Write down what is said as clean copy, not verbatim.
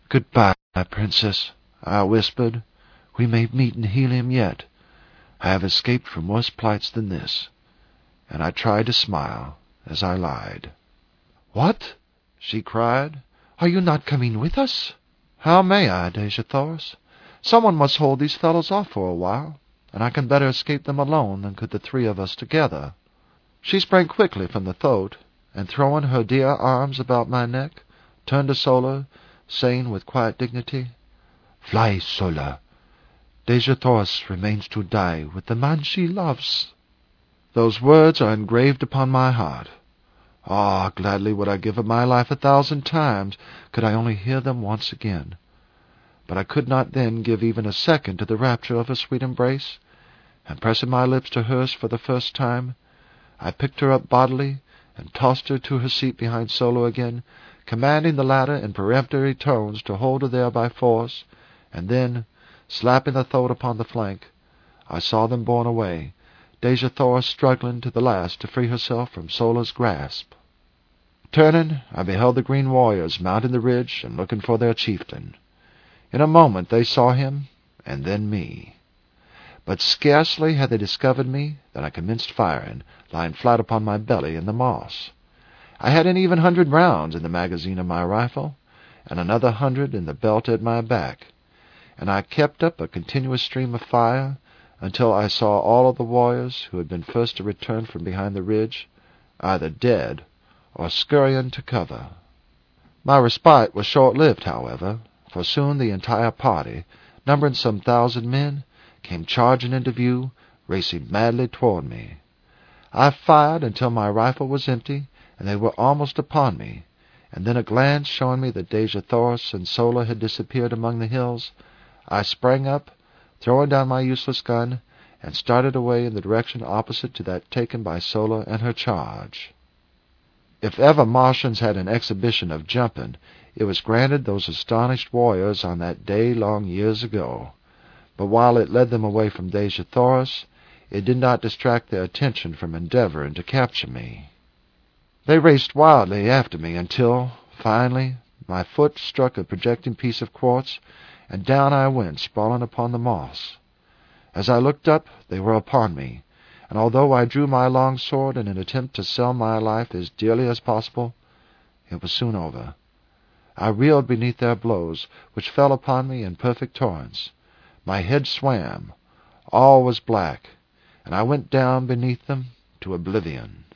"Goodbye, Princess," I whispered. "We may meet in Helium yet. I have escaped from worse plights than this." And I tried to smile as I lied. "What?" she cried. "Are you not coming with us?" "How may I, Dejathoros? Someone must hold these fellows off for a while, and I can better escape them alone than could the three of us together." She sprang quickly from the thoat, and throwing her dear arms about my neck, turned to Sola, saying with quiet dignity, "Fly, Sola. Dejathoros remains to die with the man she loves." Those words are engraved upon my heart. Ah, gladly would I give up my life 1,000 times, could I only hear them once again. But I could not then give even a second to the rapture of her sweet embrace, and pressing my lips to hers for the first time, I picked her up bodily and tossed her to her seat behind Solo again, commanding the latter in peremptory tones to hold her there by force, and then, slapping the thoat upon the flank, I saw them borne away, Dejathoros struggling to the last to free herself from Sola's grasp. Turning, I beheld the green warriors mounting the ridge and looking for their chieftain. In a moment they saw him, and then me. But scarcely had they discovered me than I commenced firing, lying flat upon my belly in the moss. I had an even 100 rounds in the magazine of my rifle, and another 100 in the belt at my back, and I kept up a continuous stream of fire until I saw all of the warriors who had been first to return from behind the ridge either dead or scurrying to cover. My respite was short-lived, however, for soon the entire party, numbering some 1,000 men, came charging into view, racing madly toward me. I fired until my rifle was empty, and they were almost upon me, and then a glance showing me that Dejathoros and Sola had disappeared among the hills, I sprang up, throwing down my useless gun, and started away in the direction opposite to that taken by Sola and her charge. If ever Martians had an exhibition of jumping, it was granted those astonished warriors on that day long years ago. But while it led them away from Dejathoros, it did not distract their attention from endeavoring to capture me. They raced wildly after me until, finally, my foot struck a projecting piece of quartz, and down I went, sprawling upon the moss. As I looked up, they were upon me, and although I drew my long sword in an attempt to sell my life as dearly as possible, it was soon over. I reeled beneath their blows, which fell upon me in perfect torrents. My head swam, all was black, and I went down beneath them to oblivion.